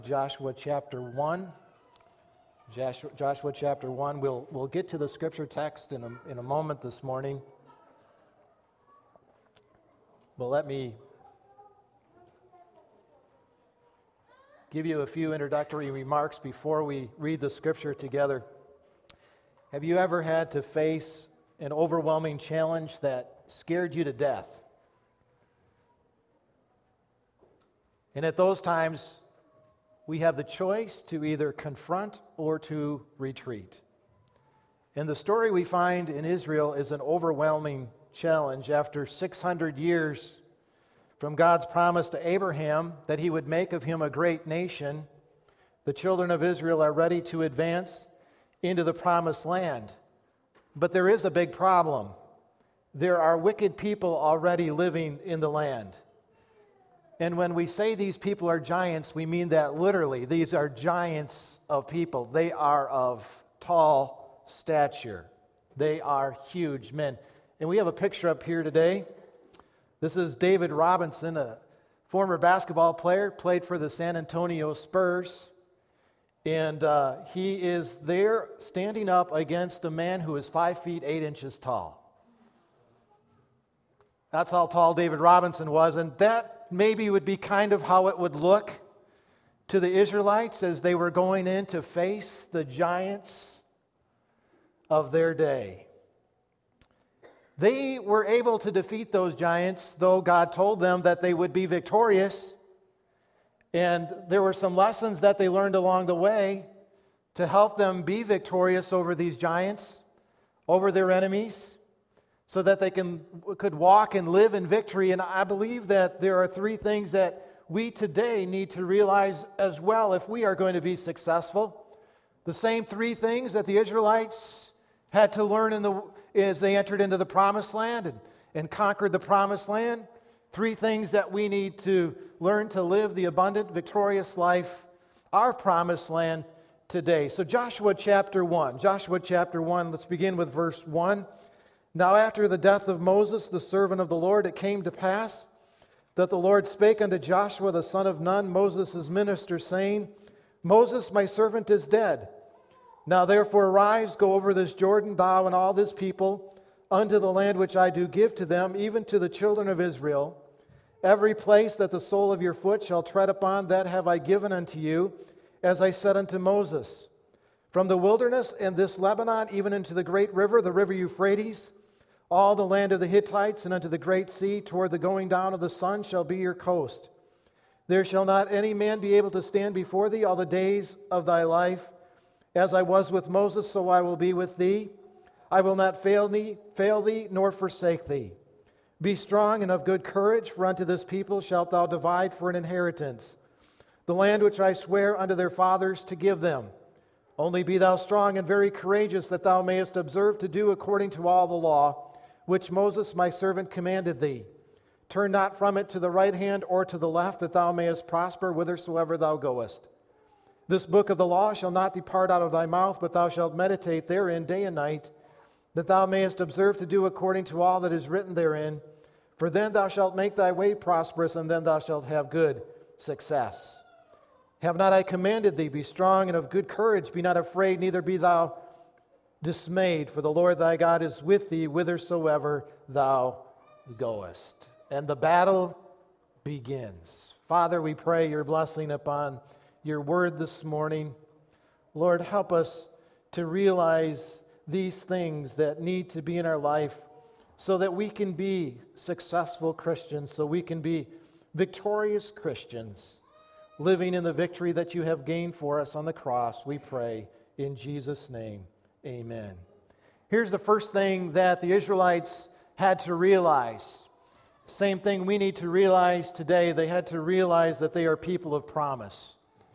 Joshua chapter 1. Joshua chapter 1. We'll get to the scripture text in a moment this morning. But let me give you a few introductory remarks before we read the scripture together. Have you ever had to face an overwhelming challenge that scared you to death? And at those times, we have the choice to either confront or to retreat. And the story we find in Israel is an overwhelming challenge. After 600 years from God's promise to Abraham that he would make of him a great nation, the children of Israel are ready to advance into the promised land. But there is a big problem. There are wicked people already living in the land. And when we say these people are giants, we mean that literally. These are giants of people. They are of tall stature. They are huge men. And we have a picture up here today. This is David Robinson, a former basketball player, played for the San Antonio Spurs. And he is there standing up against a man who is 5 feet 8 inches tall. That's how tall David Robinson was. And that maybe would be kind of how it would look to the Israelites as they were going in to face the giants of their day. They were able to defeat those giants, though God told them that they would be victorious. And there were some lessons that they learned along the way to help them be victorious over these giants, over their enemies, so that they could walk and live in victory. And I believe that there are three things that we today need to realize as well if we are going to be successful. The same three things that the Israelites had to learn as they entered into the promised land and conquered the promised land. Three things that we need to learn to live the abundant, victorious life, our promised land today. So Joshua chapter 1. Joshua chapter 1, let's begin with verse 1. Now after the death of Moses, the servant of the Lord, it came to pass that the Lord spake unto Joshua the son of Nun, Moses' minister, saying, Moses, my servant, is dead. Now therefore arise, go over this Jordan, thou and all this people, unto the land which I do give to them, even to the children of Israel. Every place that the sole of your foot shall tread upon, that have I given unto you, as I said unto Moses. From the wilderness and this Lebanon, even into the great river, the river Euphrates, all the land of the Hittites, and unto the great sea, toward the going down of the sun, shall be your coast. There shall not any man be able to stand before thee all the days of thy life. As I was with Moses, so I will be with thee. I will not fail thee, nor forsake thee. Be strong and of good courage, for unto this people shalt thou divide for an inheritance the land which I swear unto their fathers to give them. Only be thou strong and very courageous, that thou mayest observe to do according to all the law, which Moses my servant commanded thee. Turn not from it to the right hand or to the left, that thou mayest prosper whithersoever thou goest. This book of the law shall not depart out of thy mouth, but thou shalt meditate therein day and night, that thou mayest observe to do according to all that is written therein. For then thou shalt make thy way prosperous, and then thou shalt have good success. Have not I commanded thee, be strong and of good courage, be not afraid, neither be thou dismayed, for the Lord thy God is with thee whithersoever thou goest. And the battle begins. Father, we pray your blessing upon your word this morning. Lord, help us to realize these things that need to be in our life so that we can be successful Christians, so we can be victorious Christians, living in the victory that you have gained for us on the cross. We pray in Jesus' name. Amen. Here's the first thing that the Israelites had to realize. Same thing we need to realize today. They had to realize that they are people of promise.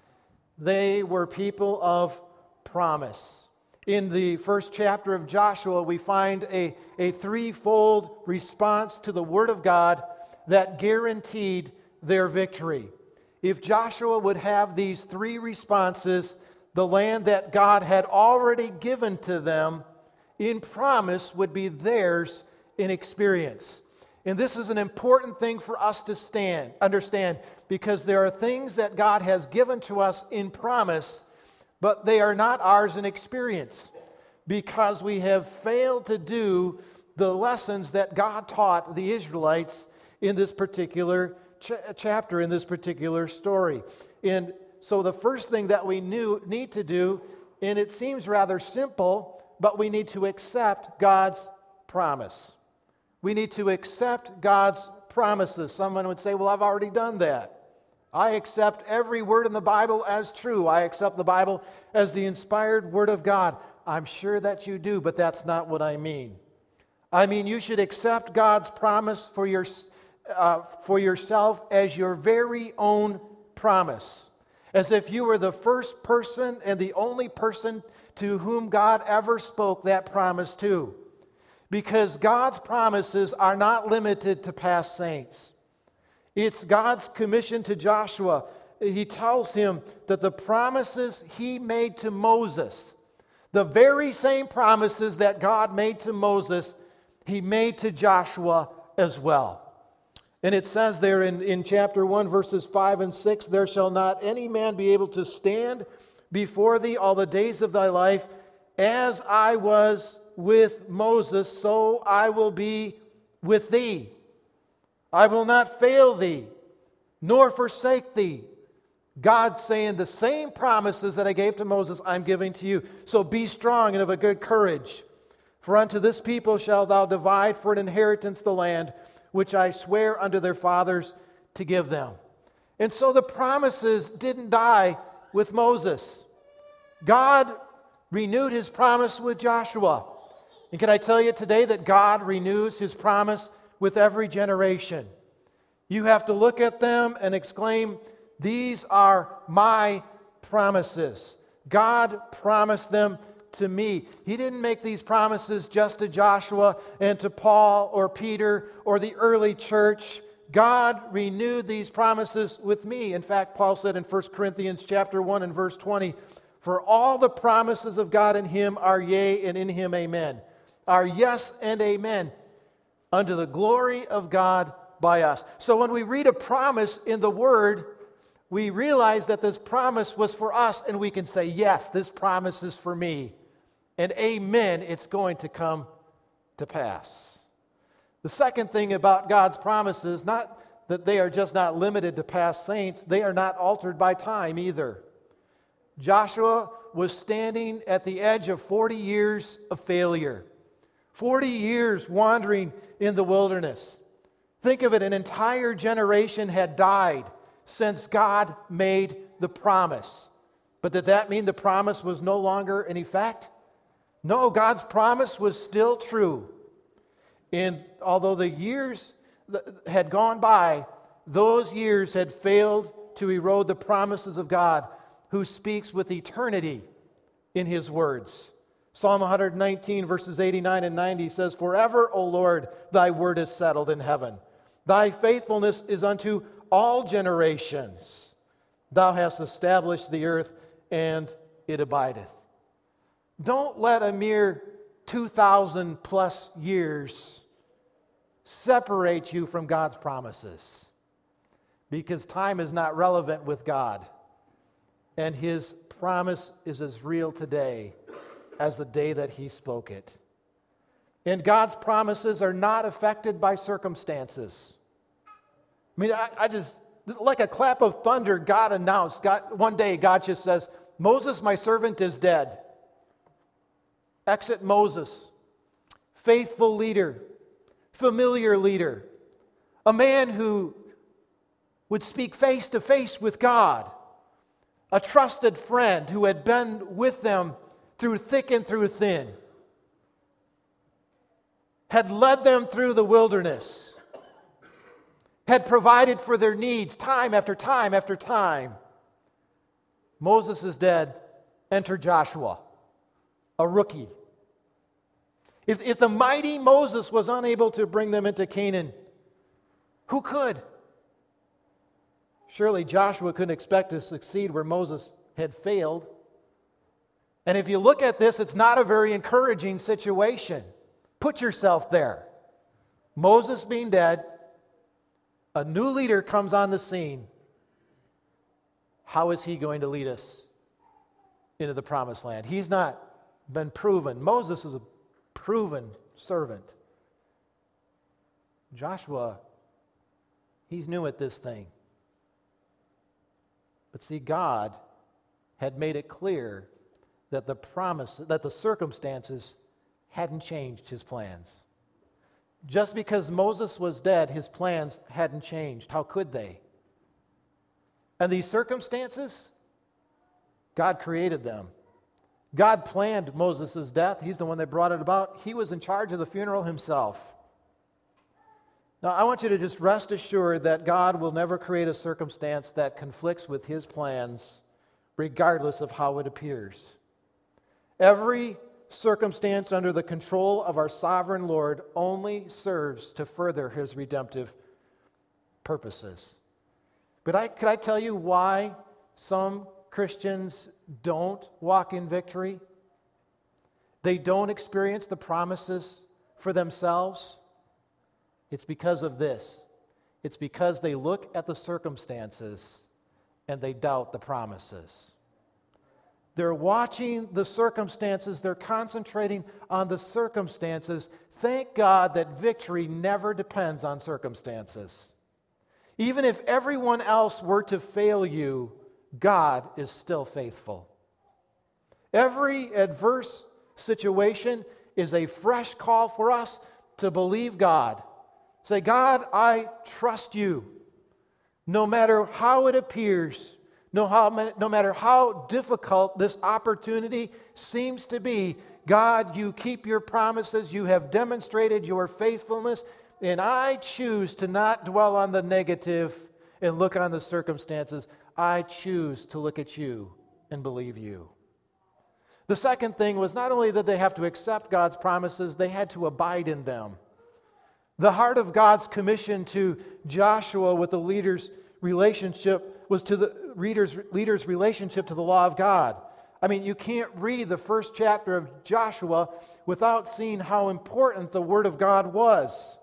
They were people of promise. In the first chapter of Joshua, we find a threefold response to the Word of God that guaranteed their victory. If Joshua would have these three responses, the land that God had already given to them in promise would be theirs in experience. And this is an important thing for us to understand, because there are things that God has given to us in promise, but they are not ours in experience, because we have failed to do the lessons that God taught the Israelites in this particular chapter, in this particular story. And so the first thing that we need to do, and it seems rather simple, but we need to accept God's promise. We need to accept God's promises. Someone would say, well, I've already done that. I accept every word in the Bible as true. I accept the Bible as the inspired word of God. I'm sure that you do, but that's not what I mean. I mean, you should accept God's promise for yourself as your very own promise, as if you were the first person and the only person to whom God ever spoke that promise to. Because God's promises are not limited to past saints. It's God's commission to Joshua. He tells him that the promises he made to Moses, the very same promises that God made to Moses, he made to Joshua as well. And it says there in chapter 1, verses 5 and 6, there shall not any man be able to stand before thee all the days of thy life. As I was with Moses, so I will be with thee. I will not fail thee, nor forsake thee. God saying the same promises that I gave to Moses, I'm giving to you. So be strong and of a good courage. For unto this people shalt thou divide for an inheritance the land, which I swear unto their fathers to give them. And so the promises didn't die with Moses. God renewed his promise with Joshua. And can I tell you today that God renews his promise with every generation? You have to look at them and exclaim, these are my promises. God promised them to me. He didn't make these promises just to Joshua and to Paul or Peter or the early church. God renewed these promises with me. In fact, Paul said in 1 Corinthians chapter 1 and verse 20, for all the promises of God in him are yea, and in him amen. Are yes and amen, unto the glory of God by us. So when we read a promise in the Word, we realize that this promise was for us, and we can say, yes, this promise is for me. And amen, it's going to come to pass. The second thing about God's promises, not that they are just not limited to past saints, they are not altered by time either. Joshua was standing at the edge of 40 years of failure. 40 years wandering in the wilderness. Think of it, an entire generation had died since God made the promise. But did that mean the promise was no longer in effect? No, God's promise was still true. And although the years had gone by, those years had failed to erode the promises of God, who speaks with eternity in his words. Psalm 119, verses 89 and 90 says, forever, O Lord, thy word is settled in heaven. Thy faithfulness is unto all generations. Thou hast established the earth, and it abideth. Don't let a mere 2,000 plus years separate you from God's promises, because time is not relevant with God, and his promise is as real today as the day that he spoke it. And God's promises are not affected by circumstances. I mean, I just, like a clap of thunder, God announced, one day God just says, Moses, my servant, is dead. Exit Moses, faithful leader, familiar leader, a man who would speak face to face with God, a trusted friend who had been with them through thick and through thin, had led them through the wilderness, had provided for their needs time after time after time. Moses is dead. Enter Joshua, a rookie. If the mighty Moses was unable to bring them into Canaan, who could? Surely Joshua couldn't expect to succeed where Moses had failed. And if you look at this, it's not a very encouraging situation. Put yourself there. Moses being dead, a new leader comes on the scene. How is he going to lead us into the promised land? He's not been proven. Moses is a proven servant. Joshua, he's new at this thing. But see, God had made it clear that the circumstances hadn't changed his plans. Just because Moses was dead, his plans hadn't changed. How could they? And these circumstances, God created them. God planned Moses' death. He's the one that brought it about. He was in charge of the funeral himself. Now, I want you to just rest assured that God will never create a circumstance that conflicts with his plans, regardless of how it appears. Every circumstance under the control of our sovereign Lord only serves to further his redemptive purposes. But could I tell you why some Christians don't walk in victory? They don't experience the promises for themselves. It's because of this. It's because they look at the circumstances and they doubt the promises. They're watching the circumstances. They're concentrating on the circumstances. Thank God that victory never depends on circumstances. Even if everyone else were to fail you, God is still faithful. Every adverse situation is a fresh call for us to believe God. Say, God, I trust you. No matter how it appears, no matter how difficult this opportunity seems to be, God, you keep your promises. You have demonstrated your faithfulness. And I choose to not dwell on the negative and look on the circumstances. I choose to look at you and believe you. The second thing was not only that they have to accept God's promises, they had to abide in them. The heart of God's commission to Joshua with the leader's relationship was to the leader's relationship to the law of God. I mean, you can't read the first chapter of Joshua without seeing how important the Word of God was.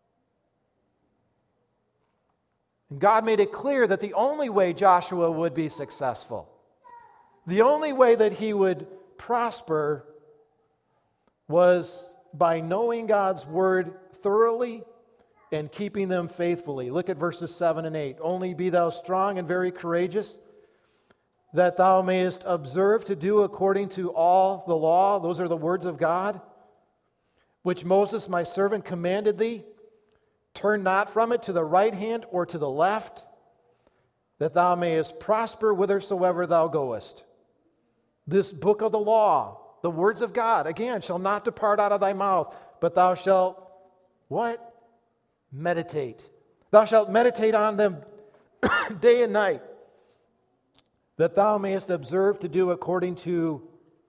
And God made it clear that the only way Joshua would be successful, the only way that he would prosper, was by knowing God's Word thoroughly and keeping them faithfully. Look at verses 7 and 8. Only be thou strong and very courageous, that thou mayest observe to do according to all the law. Those are the words of God, which Moses my servant commanded thee. Turn not from it to the right hand or to the left, that thou mayest prosper whithersoever thou goest. This book of the law, the words of God, again, shall not depart out of thy mouth, but thou shalt, what? Meditate. Thou shalt meditate on them day and night, that thou mayest observe to do according to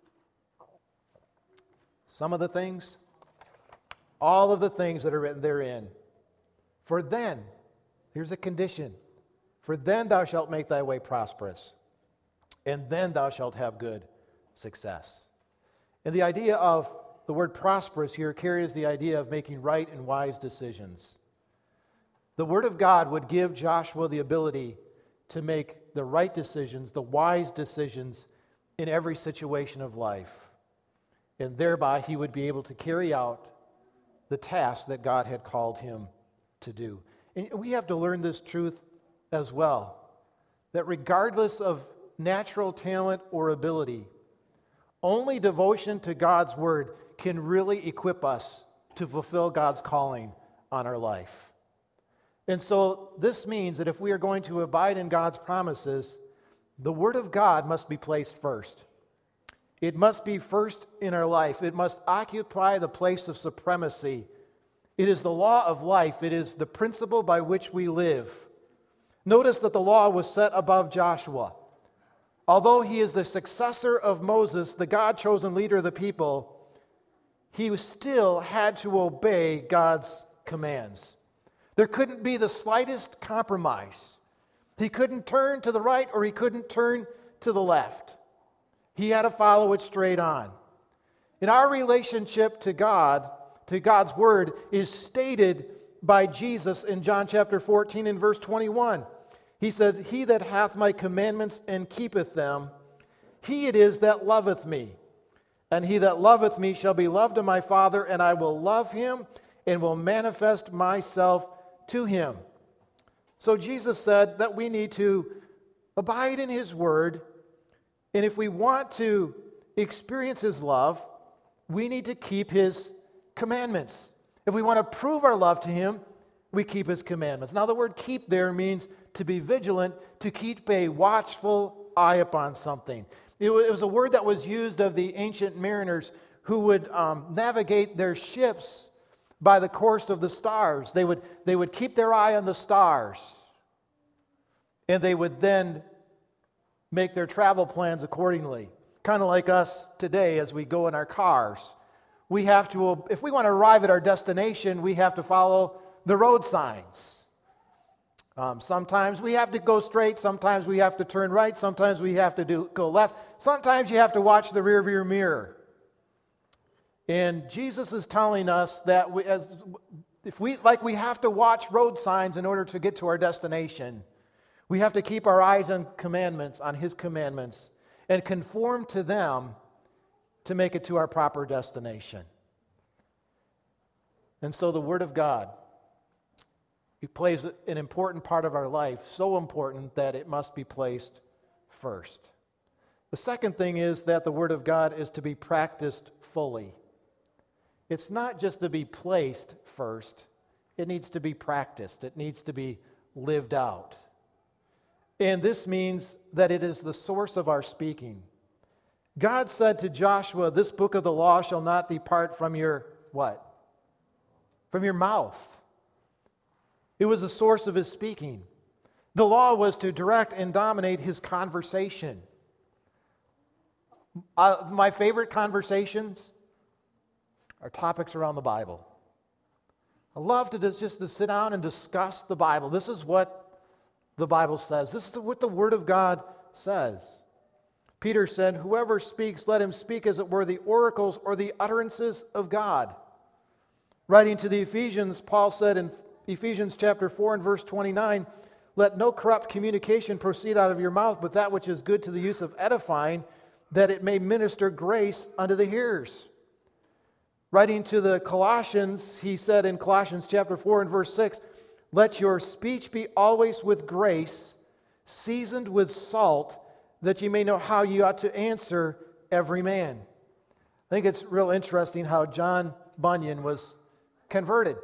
some of the things, all of the things that are written therein. For then, here's a condition, for then thou shalt make thy way prosperous, and then thou shalt have good success. And the idea of the word prosperous here carries the idea of making right and wise decisions. The Word of God would give Joshua the ability to make the right decisions, the wise decisions in every situation of life. And thereby he would be able to carry out the task that God had called him to do. And we have to learn this truth as well, that regardless of natural talent or ability, only devotion to God's Word can really equip us to fulfill God's calling on our life. And so this means that if we are going to abide in God's promises, the Word of God must be placed first. It must be first in our life. It must occupy the place of supremacy. It is the law of life. It is the principle by which we live. Notice that the law was set above Joshua. Although he is the successor of Moses, the God-chosen leader of the people, he still had to obey God's commands. There couldn't be the slightest compromise. He couldn't turn to the right or he couldn't turn to the left. He had to follow it straight on. In our relationship to God, to God's word is stated by Jesus in John chapter 14 and verse 21. He said, "He that hath my commandments and keepeth them, he it is that loveth me. And he that loveth me shall be loved of my Father, and I will love him and will manifest myself to him." So Jesus said that we need to abide in his word, and if we want to experience his love, we need to keep his commandments. If we want to prove our love to him, we keep his commandments. Now, the word keep there means to be vigilant, to keep a watchful eye upon something. It was a word that was used of the ancient mariners who would navigate their ships by the course of the stars. They would keep their eye on the stars, and they would then make their travel plans accordingly. Kind of like us today as we go in our cars. We have to, if we want to arrive at our destination, we have to follow the road signs. Sometimes we have to go straight, sometimes we have to turn right, sometimes we have to go left, sometimes you have to watch the rear view mirror. And Jesus is telling us that we have to watch road signs in order to get to our destination. We have to keep our eyes on his commandments, and conform to them to make it to our proper destination. And so the Word of God, it plays an important part of our life, so important that it must be placed first. The second thing is that the Word of God is to be practiced fully. It's not just to be placed first, it needs to be practiced. It needs to be lived out. And this means that it is the source of our speaking. God said to Joshua, "This book of the law shall not depart from your" what? From your mouth. It was the source of his speaking. The law was to direct and dominate his conversation. My favorite conversations are topics around the Bible. I love to sit down and discuss the Bible. This is what the Bible says. This is what the Word of God says. Peter said, "Whoever speaks, let him speak as it were the oracles or the utterances of God." Writing to the Ephesians, Paul said in Ephesians chapter 4 and verse 29, "Let no corrupt communication proceed out of your mouth, but that which is good to the use of edifying, that it may minister grace unto the hearers." Writing to the Colossians, he said in Colossians chapter 4 and verse 6, "Let your speech be always with grace, seasoned with salt, that ye may know how ye ought to answer every man." I think it's real interesting how John Bunyan was converted.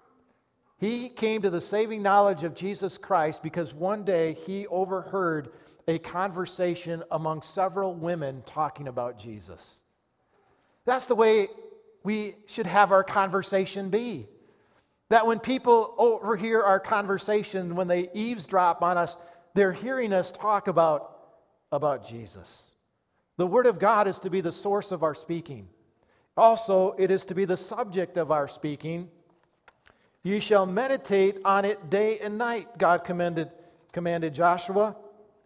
He came to the saving knowledge of Jesus Christ because one day he overheard a conversation among several women talking about Jesus. That's the way we should have our conversation be. That when people overhear our conversation, when they eavesdrop on us, they're hearing us talk about Jesus. The Word of God is to be the source of our speaking. Also, it is to be the subject of our speaking. "Ye shall meditate on it day and night," God commanded Joshua.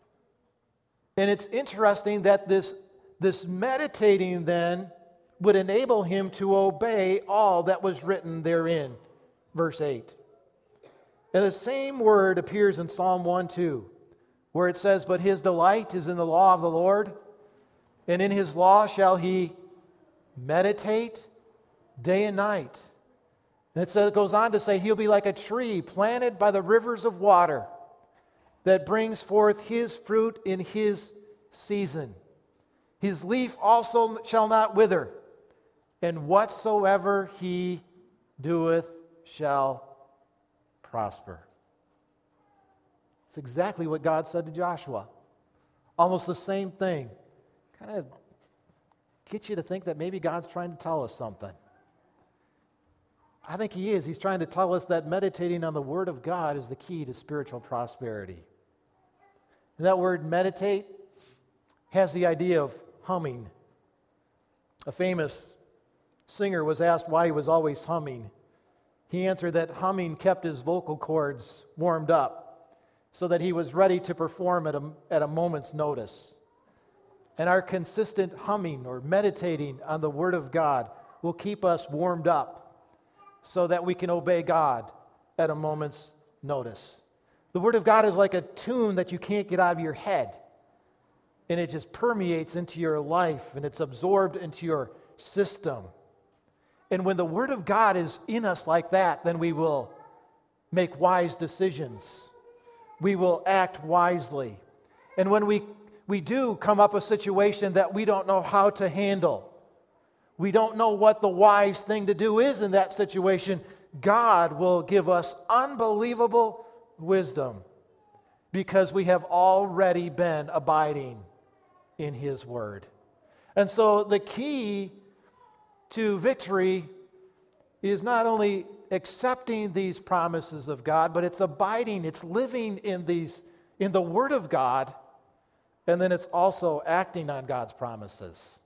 And it's interesting that this meditating then would enable him to obey all that was written therein. Verse 8. And the same word appears in Psalm 1:2, where it says, "But his delight is in the law of the Lord, and in his law shall he meditate day and night." And it goes on to say, "He'll be like a tree planted by the rivers of water that brings forth his fruit in his season. His leaf also shall not wither, and whatsoever he doeth shall prosper." It's exactly what God said to Joshua. Almost the same thing. Kind of gets you to think that maybe God's trying to tell us something. I think he is. He's trying to tell us that meditating on the Word of God is the key to spiritual prosperity. And that word meditate has the idea of humming. A famous singer was asked why he was always humming. He answered that humming kept his vocal cords warmed up so that he was ready to perform at a moment's notice. And our consistent humming or meditating on the Word of God will keep us warmed up so that we can obey God at a moment's notice. The Word of God is like a tune that you can't get out of your head. And it just permeates into your life, and it's absorbed into your system. And when the Word of God is in us like that, then we will make wise decisions. We will act wisely. And when we do come up a situation that we don't know how to handle, we don't know what the wise thing to do is in that situation, God will give us unbelievable wisdom because we have already been abiding in His Word. And so the key to victory is not only accepting these promises of God, but it's abiding, it's living in the Word of God, and then it's also acting on God's promises.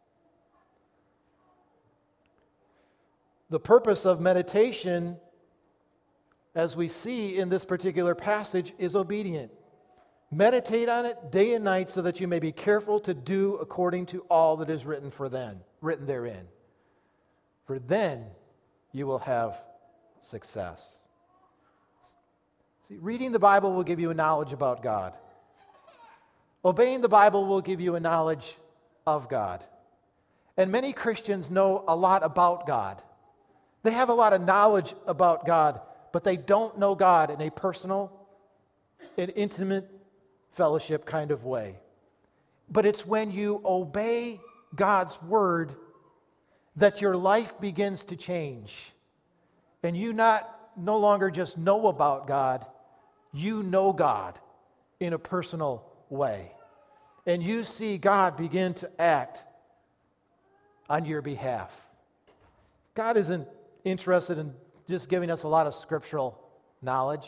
The purpose of meditation, as we see in this particular passage, is obedient. Meditate on it day and night so that you may be careful to do according to all that is written therein. For then you will have success. See, reading the Bible will give you a knowledge about God. Obeying the Bible will give you a knowledge of God. And many Christians know a lot about God. They have a lot of knowledge about God, but they don't know God in a personal and intimate fellowship kind of way. But it's when you obey God's word that your life begins to change. And you no longer just know about God, you know God in a personal way. And you see God begin to act on your behalf. God isn't interested in just giving us a lot of scriptural knowledge.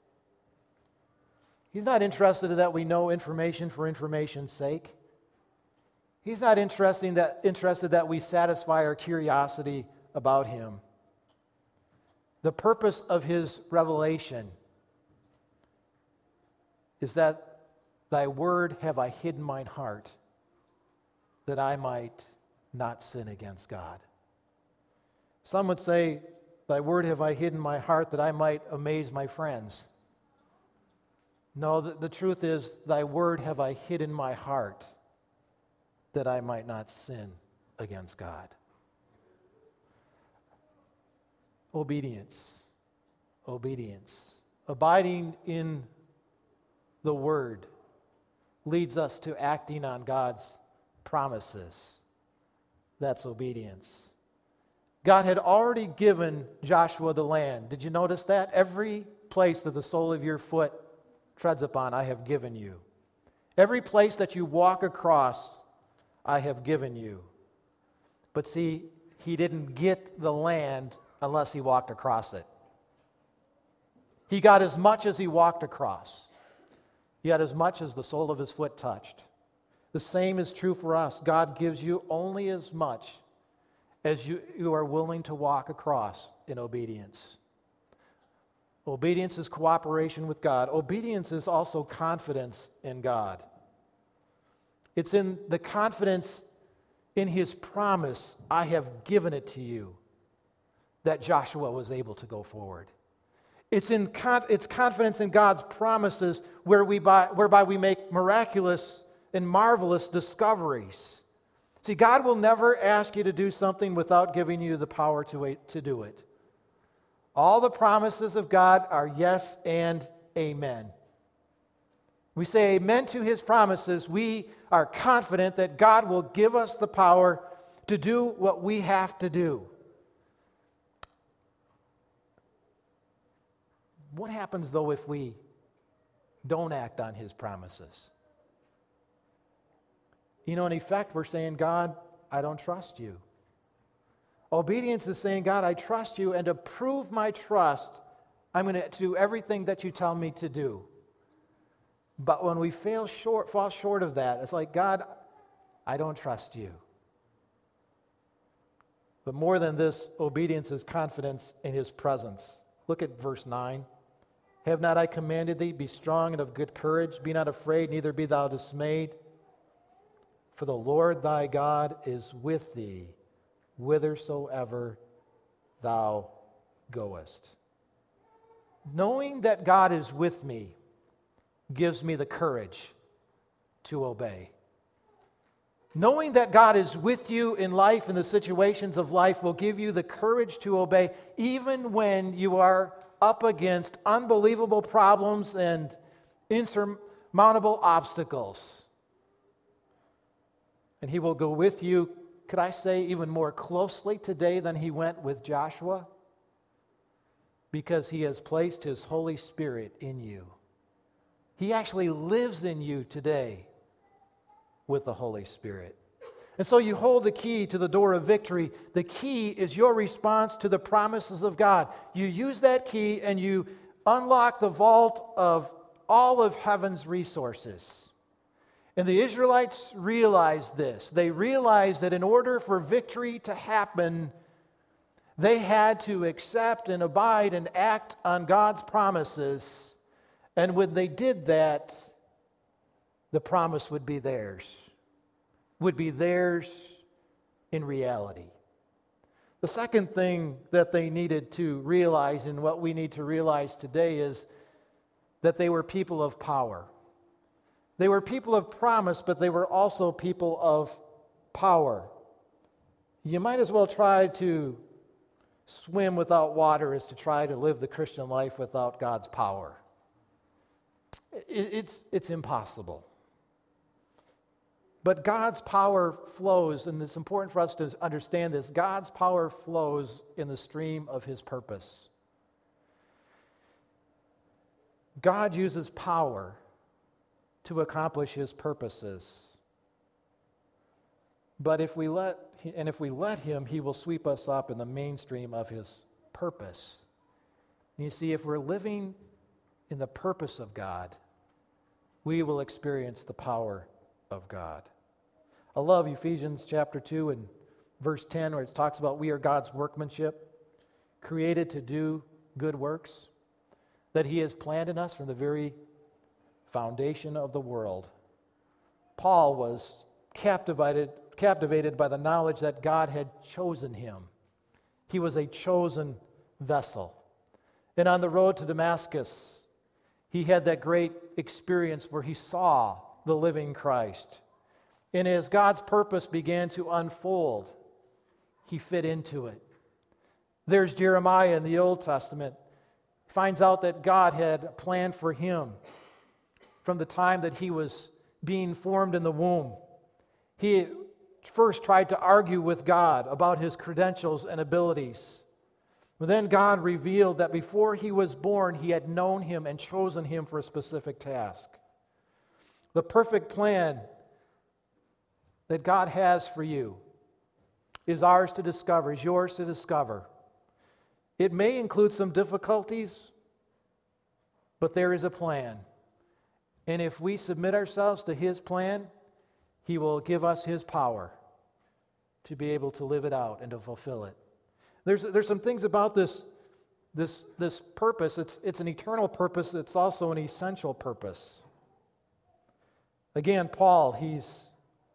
He's not interested that we know information for information's sake. He's not interested that we satisfy our curiosity about Him. The purpose of His revelation is that Thy word have I hid in mine heart, that I might not sin against God. Some would say, Thy word have I hid in my heart, that I might amaze my friends. No, the truth is, Thy word have I hid in my heart, that I might not sin against God. Obedience. Abiding in the Word leads us to acting on God's promises. That's obedience. God had already given Joshua the land. Did you notice that? Every place that the sole of your foot treads upon, I have given you. Every place that you walk across, I have given you. But see, he didn't get the land unless he walked across it. He got as much as he walked across. He got as much as the sole of his foot touched. The same is true for us. God gives you only as much as you are willing to walk across in obedience. Obedience is cooperation with God. Obedience is also confidence in God. It's in the confidence in His promise, I have given it to you, that Joshua was able to go forward. It's confidence in God's promises whereby we make miraculous and marvelous discoveries. See, God will never ask you to do something without giving you the power to do it. All the promises of God are yes and amen. We say amen to His promises. We are confident that God will give us the power to do what we have to do. What happens, though, if we don't act on His promises? In effect, we're saying, God, I don't trust you. Obedience is saying, God, I trust you, and to prove my trust, I'm going to do everything that you tell me to do. But when we fall short of that, it's like, God, I don't trust you. But more than this, obedience is confidence in His presence. Look at verse 9. Have not I commanded thee, be strong and of good courage, be not afraid, neither be thou dismayed. For the Lord thy God is with thee, whithersoever thou goest. Knowing that God is with me gives me the courage to obey. Knowing that God is with you in life, in the situations of life, will give you the courage to obey, even when you are up against unbelievable problems and insurmountable obstacles. And He will go with you, could I say, even more closely today than He went with Joshua, because He has placed His Holy Spirit in you. He actually lives in you today with the Holy Spirit. And so you hold the key to the door of victory. The key is your response to the promises of God. You use that key and you unlock the vault of all of heaven's resources. And the Israelites realized this. They realized that in order for victory to happen, they had to accept and abide and act on God's promises. And when they did that, the promise would be theirs in reality. The second thing that they needed to realize, and what we need to realize today, is that they were people of power. They were people of promise, but they were also people of power. You might as well try to swim without water as to try to live the Christian life without God's power. It's impossible. But God's power flows, and it's important for us to understand this. God's power flows in the stream of His purpose. God uses power to accomplish His purposes. But if we let Him, He will sweep us up in the mainstream of His purpose. And you see, if we're living in the purpose of God, we will experience the power of God. I love Ephesians chapter 2 and verse 10, where it talks about we are God's workmanship, created to do good works, that He has planned in us from the very foundation of the world. Paul was captivated by the knowledge that God had chosen him. He was a chosen vessel. And on the road to Damascus, he had that great experience where he saw the living Christ. And as God's purpose began to unfold, he fit into it. There's Jeremiah in the Old Testament. He finds out that God had a plan for him from the time that he was being formed in the womb. He first tried to argue with God about his credentials and abilities. But then God revealed that before he was born, He had known him and chosen him for a specific task. The perfect plan that God has for you is ours to discover, is yours to discover. It may include some difficulties, but there is a plan. And if we submit ourselves to His plan, He will give us His power to be able to live it out and to fulfill it. There's some things about this purpose. It's an eternal purpose. It's also an essential purpose. Again, Paul, he's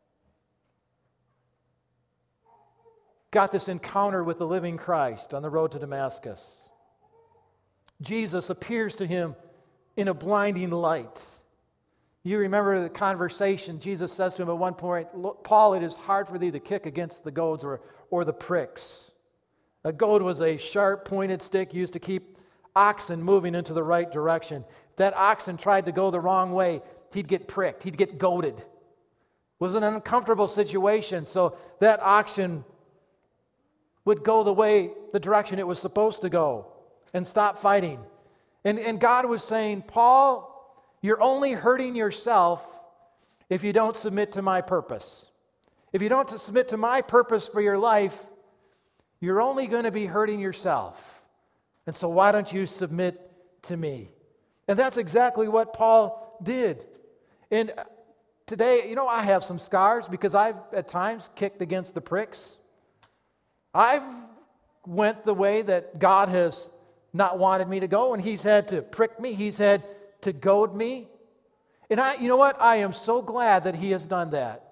got this encounter with the living Christ on the road to Damascus. Jesus appears to him in a blinding light. You remember the conversation. Jesus says to him at one point, Paul, it is hard for thee to kick against the goads or the pricks. A goad was a sharp pointed stick used to keep oxen moving into the right direction. If that oxen tried to go the wrong way, he'd get pricked, he'd get goaded. It was an uncomfortable situation, so that oxen would go the direction it was supposed to go and stop fighting. And God was saying, Paul, you're only hurting yourself if you don't submit to my purpose. If you don't submit to my purpose for your life, you're only going to be hurting yourself. And so why don't you submit to me? And that's exactly what Paul did. And today, I have some scars because I've at times kicked against the pricks. I've went the way that God has not wanted me to go, and He's had to prick me. He's had to goad me. And you know what? I am so glad that He has done that.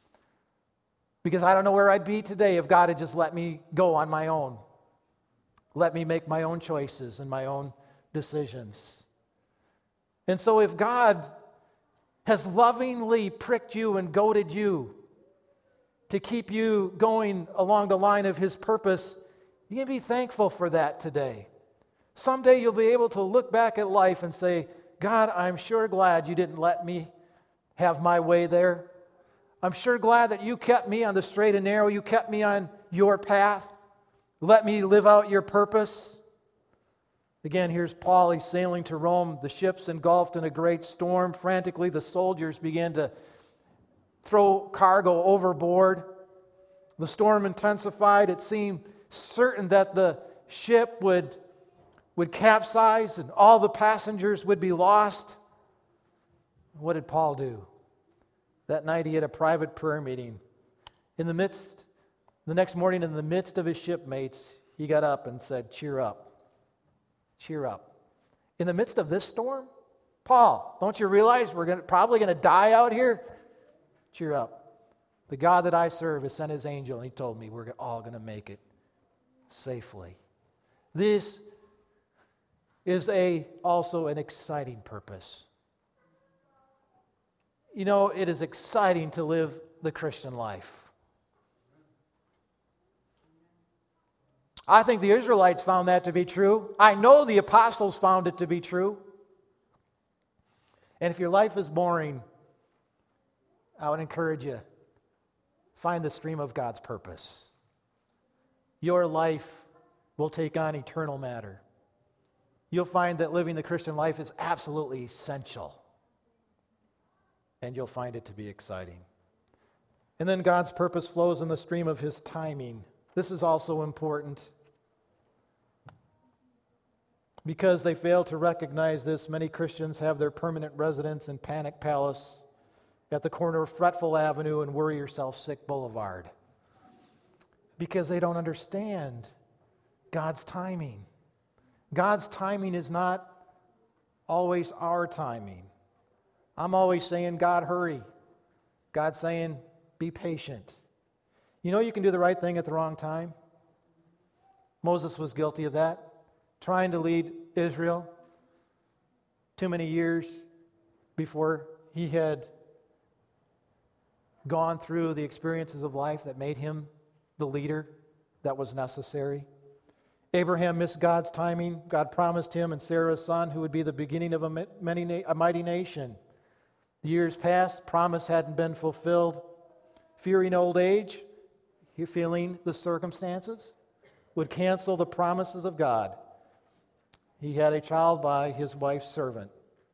Because I don't know where I'd be today if God had just let me go on my own. Let me make my own choices and my own decisions. And so if God has lovingly pricked you and goaded you to keep you going along the line of His purpose, you can be thankful for that today. Someday you'll be able to look back at life and say, God, I'm sure glad you didn't let me have my way there. I'm sure glad that you kept me on the straight and narrow. You kept me on your path. Let me live out your purpose. Again, here's Paul. He's sailing to Rome. The ship's engulfed in a great storm. Frantically, the soldiers began to throw cargo overboard. The storm intensified. It seemed certain that the ship would capsize and all the passengers would be lost. What did Paul do? That night he had a private prayer meeting. The next morning, in the midst of his shipmates, he got up and said, cheer up. Cheer up. In the midst of this storm? Paul, don't you realize we're probably going to die out here? Cheer up. The God that I serve has sent His angel, and He told me we're all going to make it safely. This is also an exciting purpose. You know, it is exciting to live the Christian life. I think the Israelites found that to be true. I know the apostles found it to be true. And if your life is boring, I would encourage you, find the stream of God's purpose. Your life will take on eternal matter. You'll find that living the Christian life is absolutely essential. And you'll find it to be exciting. And then God's purpose flows in the stream of His timing. This is also important. Because they fail to recognize this, many Christians have their permanent residence in Panic Palace at the corner of Fretful Avenue and Worry Yourself Sick Boulevard. Because they don't understand God's timing. God's timing is not always our timing. I'm always saying, God, hurry. God's saying, be patient. You know you can do the right thing at the wrong time? Moses was guilty of that, trying to lead Israel too many years before he had gone through the experiences of life that made him the leader that was necessary. Abraham missed God's timing. God promised him and Sarah a son who would be the beginning of a mighty nation. The years passed, promise hadn't been fulfilled. Fearing old age, feeling the circumstances, would cancel the promises of God. He had a child by his wife's servant.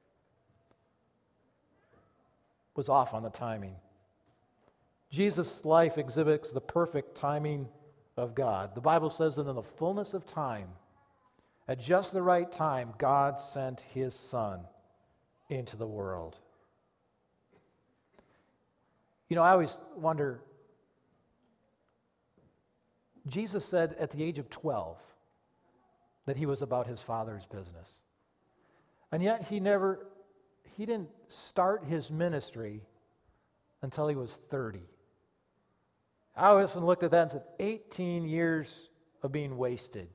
Was off on the timing. Jesus' life exhibits the perfect timing of God. The Bible says that in the fullness of time, at just the right time, God sent His Son into the world. You know, I always wonder, Jesus said at the age of 12 that He was about His Father's business. And yet He didn't start His ministry until He was 30. I often looked at that and said, 18 years of being wasted.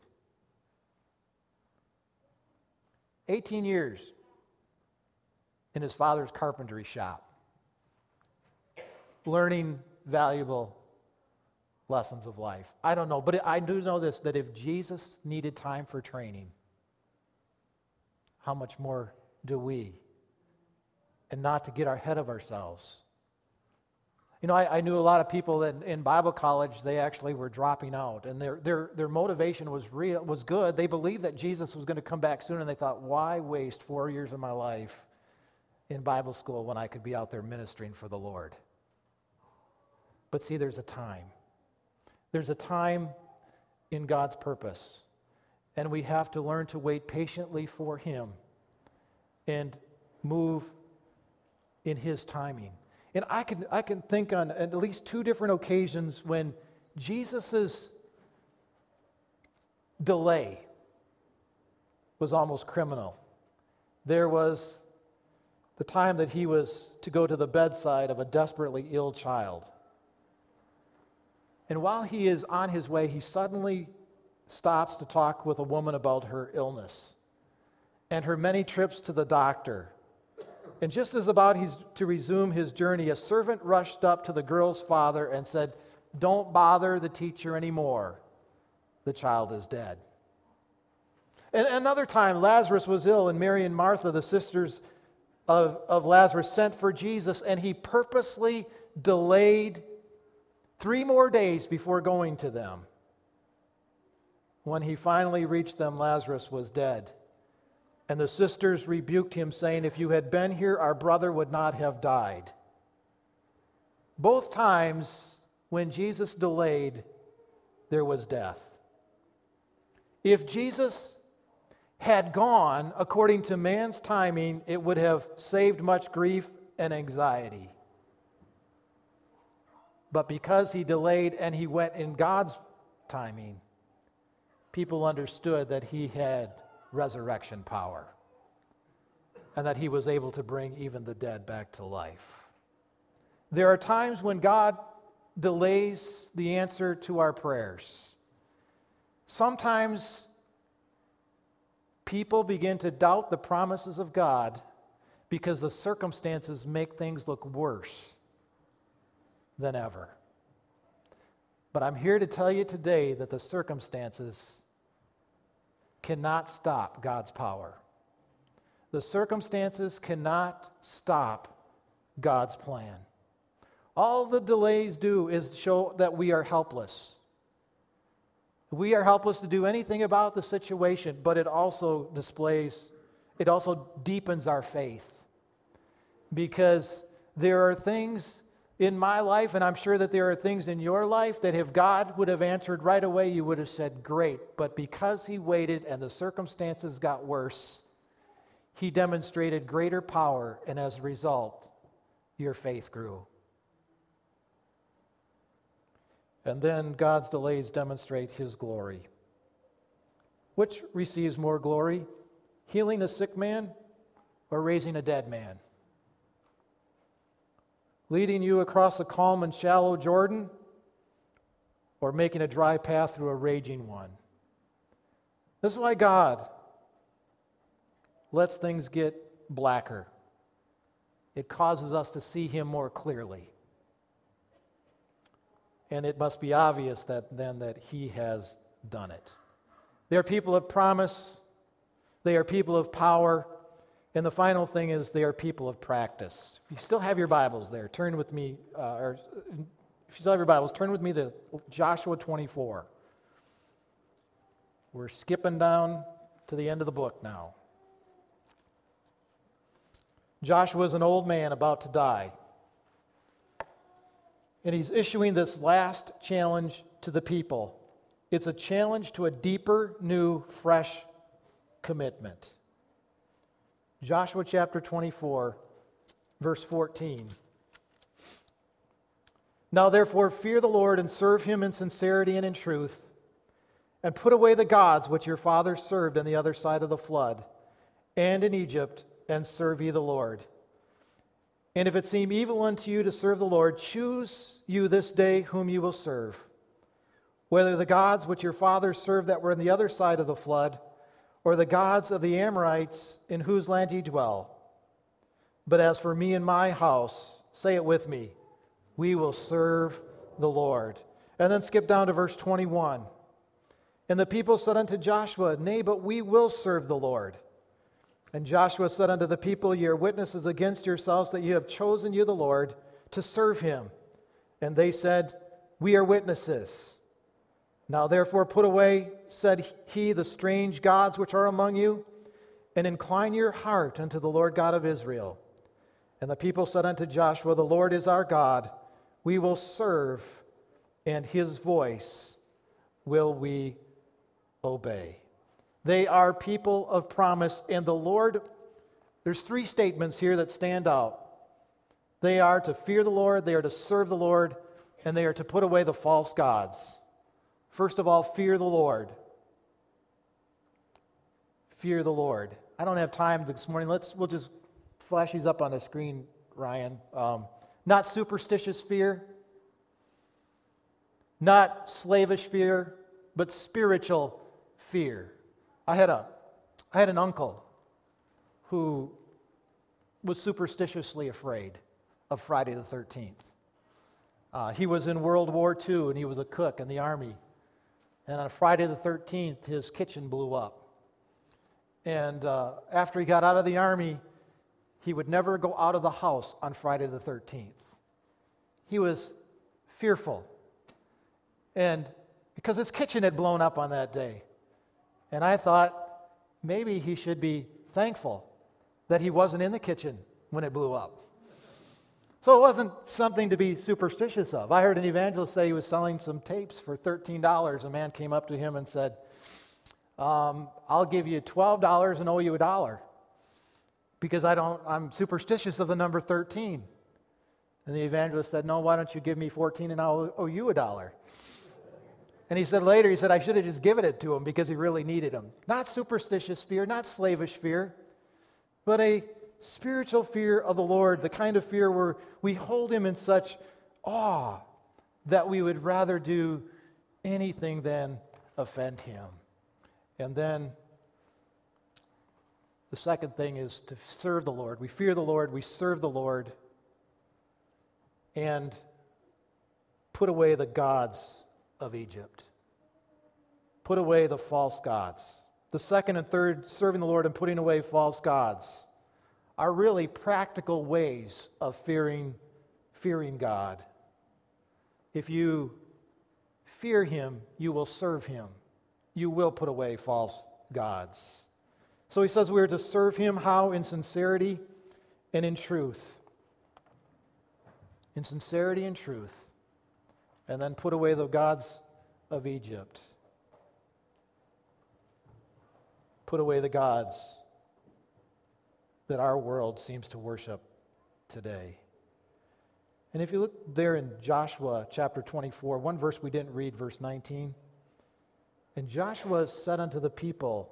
18 years in His father's carpentry shop, learning valuable lessons of life. I don't know, but I do know this, that if Jesus needed time for training, how much more do we? And not to get ahead of ourselves. You know, I knew a lot of people that in Bible college, they actually were dropping out, and their motivation was good. They believed that Jesus was going to come back soon, and they thought, why waste 4 years of my life in Bible school when I could be out there ministering for the Lord? But see, there's a time. There's a time in God's purpose, and we have to learn to wait patiently for Him and move in His timing. And I can think on at least 2 different occasions when Jesus' delay was almost criminal. There was the time that He was to go to the bedside of a desperately ill child. And while He is on His way, He suddenly stops to talk with a woman about her illness and her many trips to the doctor. And just as about he's to resume his journey, a servant rushed up to the girl's father and said, "Don't bother the teacher anymore. The child is dead." And another time, Lazarus was ill, and Mary and Martha, the sisters of Lazarus, sent for Jesus, and he purposely delayed 3 more days before going to them. When he finally reached them, Lazarus was dead. And the sisters rebuked him, saying, "If you had been here, our brother would not have died." Both times when Jesus delayed, there was death. If Jesus had gone according to man's timing, it would have saved much grief and anxiety. But because he delayed and he went in God's timing, people understood that he had resurrection power and that he was able to bring even the dead back to life. There are times when God delays the answer to our prayers. Sometimes people begin to doubt the promises of God because the circumstances make things look worse than ever. But I'm here to tell you today that the circumstances cannot stop God's power. The circumstances cannot stop God's plan. All the delays do is show that we are helpless. We are helpless to do anything about the situation, but it also deepens our faith. Because there are things in my life, and I'm sure that there are things in your life, that if God would have answered right away, you would have said, "Great." But because he waited and the circumstances got worse, he demonstrated greater power, and as a result, your faith grew. And then God's delays demonstrate his glory. Which receives more glory? Healing a sick man or raising a dead man? Leading you across a calm and shallow Jordan or making a dry path through a raging one? This is why God lets things get blacker. It causes us to see him more clearly. And it must be obvious that he has done it. They are people of promise. They are people of power. And the final thing is they are people of practice. If you still have your Bibles there, turn with me, or if you still have your Bibles, turn with me to Joshua 24. We're skipping down to the end of the book now. Joshua is an old man about to die. And he's issuing this last challenge to the people. It's a challenge to a deeper, new, fresh commitment. Joshua chapter 24, verse 14. "Now therefore fear the Lord and serve him in sincerity and in truth, and put away the gods which your fathers served on the other side of the flood, and in Egypt, and serve ye the Lord. And if it seem evil unto you to serve the Lord, choose you this day whom you will serve, whether the gods which your fathers served that were on the other side of the flood, or the gods of the Amorites in whose land ye dwell. But as for me and my house," say it with me, "we will serve the Lord." And then skip down to verse 21. "And the people said unto Joshua, Nay, but we will serve the Lord. And Joshua said unto the people, Ye are witnesses against yourselves that ye have chosen you the Lord to serve him. And they said, We are witnesses. Now therefore put away, said he, the strange gods which are among you, and incline your heart unto the Lord God of Israel. And the people said unto Joshua, The Lord is our God, we will serve, and his voice will we obey." They are people of promise, and the Lord, there's 3 statements here that stand out. They are to fear the Lord, they are to serve the Lord, and they are to put away the false gods. First of all, fear the Lord. Fear the Lord. I don't have time this morning. We'll just flash these up on the screen, Ryan. Not superstitious fear, not slavish fear, but spiritual fear. I had an uncle who was superstitiously afraid of Friday the 13th. He was in World War II, and he was a cook in the Army. And on Friday the 13th, his kitchen blew up. And after he got out of the Army, he would never go out of the house on Friday the 13th. He was fearful. And because his kitchen had blown up on that day. And I thought maybe he should be thankful that he wasn't in the kitchen when it blew up. So it wasn't something to be superstitious of. I heard an evangelist say he was selling some tapes for $13. A man came up to him and said, I'll give you $12 and owe you $1 because I'm superstitious of the number 13. And the evangelist said, no, why don't you give me 14 and I'll owe you $1. And he said later, I should have just given it to him because he really needed him. Not superstitious fear, not slavish fear, but a spiritual fear of the Lord, the kind of fear where we hold him in such awe that we would rather do anything than offend him. And then the second thing is to serve the Lord. We fear the Lord, we serve the Lord, and put away the gods of Egypt. Put away the false gods. The second and third, serving the Lord and putting away false gods, are really practical ways of fearing God. If you fear him, you will serve him. You will put away false gods. So he says we are to serve him how? In sincerity and in truth. In sincerity and truth. And then put away the gods of Egypt. Put away the gods that our world seems to worship today. And if you look there in Joshua chapter 24, one verse we didn't read, verse 19. And Joshua said unto the people,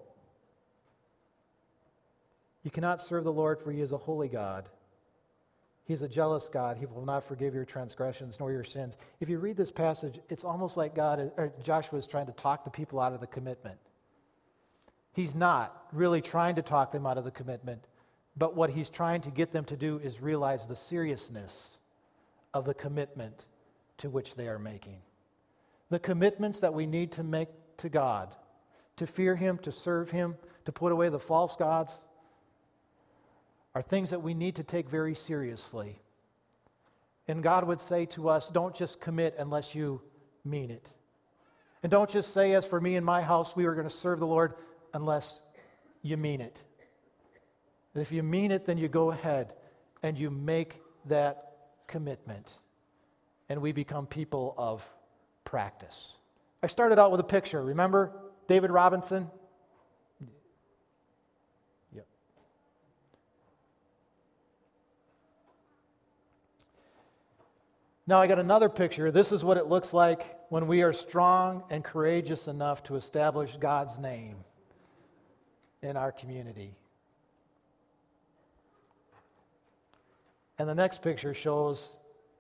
you cannot serve the Lord, for he is a holy God. He is a jealous God. He will not forgive your transgressions nor your sins. If you read this passage, it's almost like Joshua is trying to talk the people out of the commitment. He's not really trying to talk them out of the commitment, but what he's trying to get them to do is realize the seriousness of the commitment to which they are making. The commitments that we need to make to God, to fear him, to serve him, to put away the false gods, are things that we need to take very seriously. And God would say to us, don't just commit unless you mean it. And don't just say, as for me and my house, we are going to serve the Lord, unless you mean it. And if you mean it, then you go ahead and you make that commitment. And we become people of practice. I started out with a picture. Remember David Robinson? Yep. Now I got another picture. This is what it looks like when we are strong and courageous enough to establish God's name in our community. And the next picture shows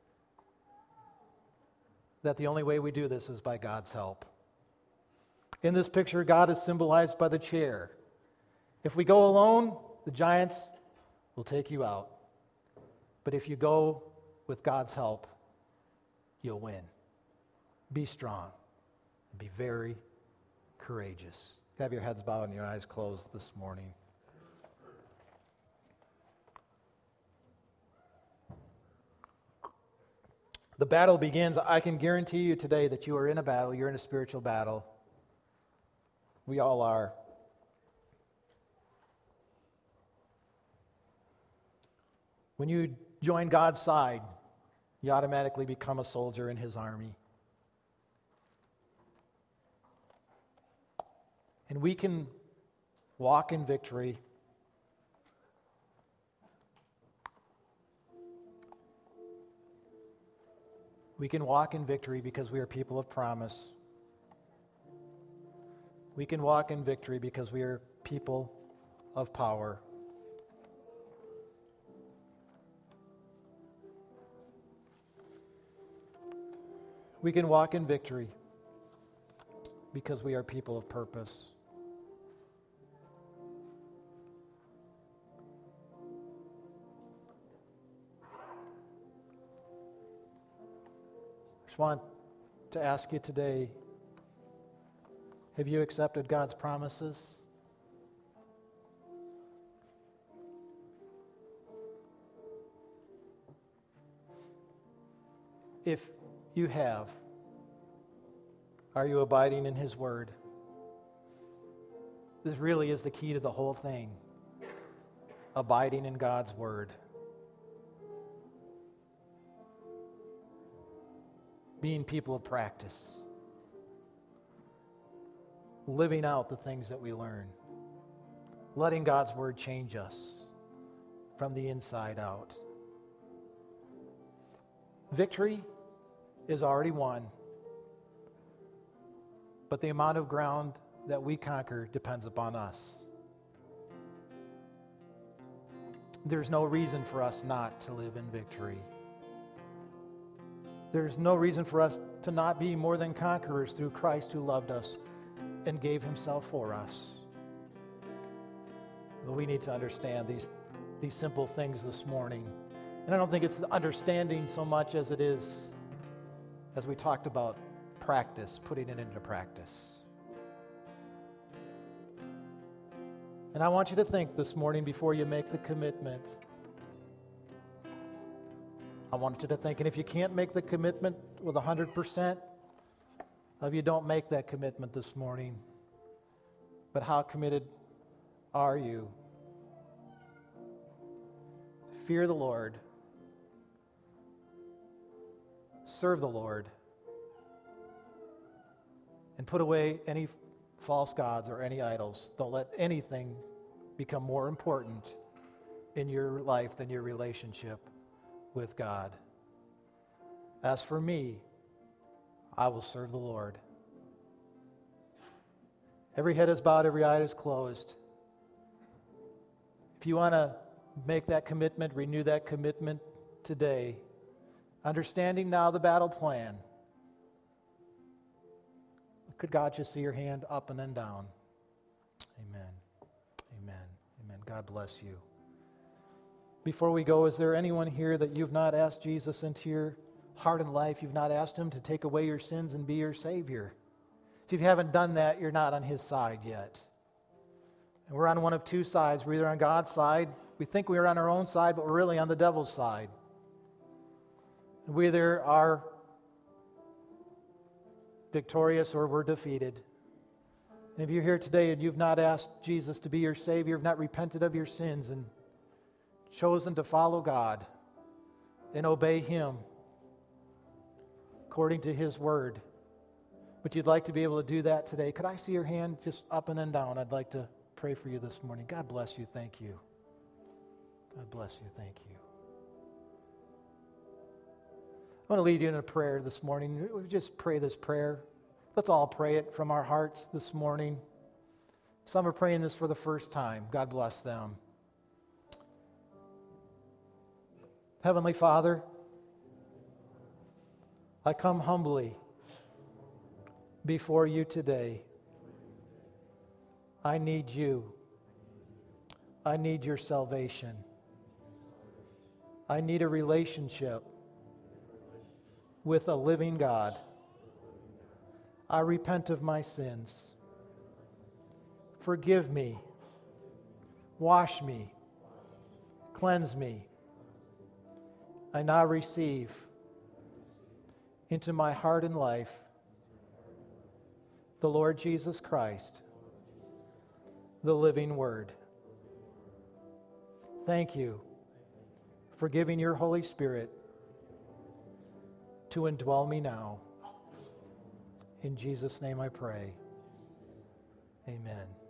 that the only way we do this is by God's help. In this picture, God is symbolized by the chair. If we go alone, the giants will take you out. But if you go with God's help, you'll win. Be strong. Be very courageous. Have your heads bowed and your eyes closed this morning. The battle begins. I can guarantee you today that you are in a battle. You're in a spiritual battle. We all are. When you join God's side, you automatically become a soldier in his army. And we can walk in victory. We can walk in victory because we are people of promise. We can walk in victory because we are people of power. We can walk in victory because we are people of purpose. want to ask you today, have you accepted God's promises? If you have, are you abiding in His Word? This really is the key to the whole thing. Abiding in God's Word. Being people of practice. Living out the things that we learn. Letting God's Word change us from the inside out. Victory is already won, but the amount of ground that we conquer depends upon us. There's no reason for us not to live in victory. There's no reason for us to not be more than conquerors through Christ who loved us and gave Himself for us. But we need to understand these simple things this morning. And I don't think it's the understanding so much as it is, as we talked about, practice, putting it into practice. And I want you to think this morning before you make the commitment. I want you to think, and if you can't make the commitment with 100%, if you don't make that commitment this morning, but how committed are you? Fear the Lord. Serve the Lord. And put away any false gods or any idols. Don't let anything become more important in your life than your relationship with God. As for me, I will serve the Lord. Every head is bowed, every eye is closed. If you want to make that commitment, renew that commitment today, understanding now the battle plan, could God just see your hand up and then down? Amen. Amen. Amen. God bless you. Before we go, is there anyone here that you've not asked Jesus into your heart and life? You've not asked Him to take away your sins and be your Savior? So if you haven't done that, you're not on His side yet. And we're on one of two sides. We're either on God's side. We think we're on our own side, but we're really on the devil's side. We either are victorious or we're defeated. And if you're here today and you've not asked Jesus to be your Savior, you've not repented of your sins and chosen to follow God and obey Him according to His Word, but you'd like to be able to do that today, could I see your hand just up and then down? I'd like to pray for you this morning. God bless you. Thank you. God bless you. Thank you. I want to lead you in a prayer this morning. We just pray this prayer. Let's all pray it from our hearts this morning. Some are praying this for the first time. God bless them. Heavenly Father, I come humbly before you today. I need you. I need your salvation. I need a relationship with a living God. I repent of my sins. Forgive me. Wash me. Cleanse me. I now receive into my heart and life the Lord Jesus Christ, the living Word. Thank you for giving your Holy Spirit to indwell me now. In Jesus' name I pray. Amen.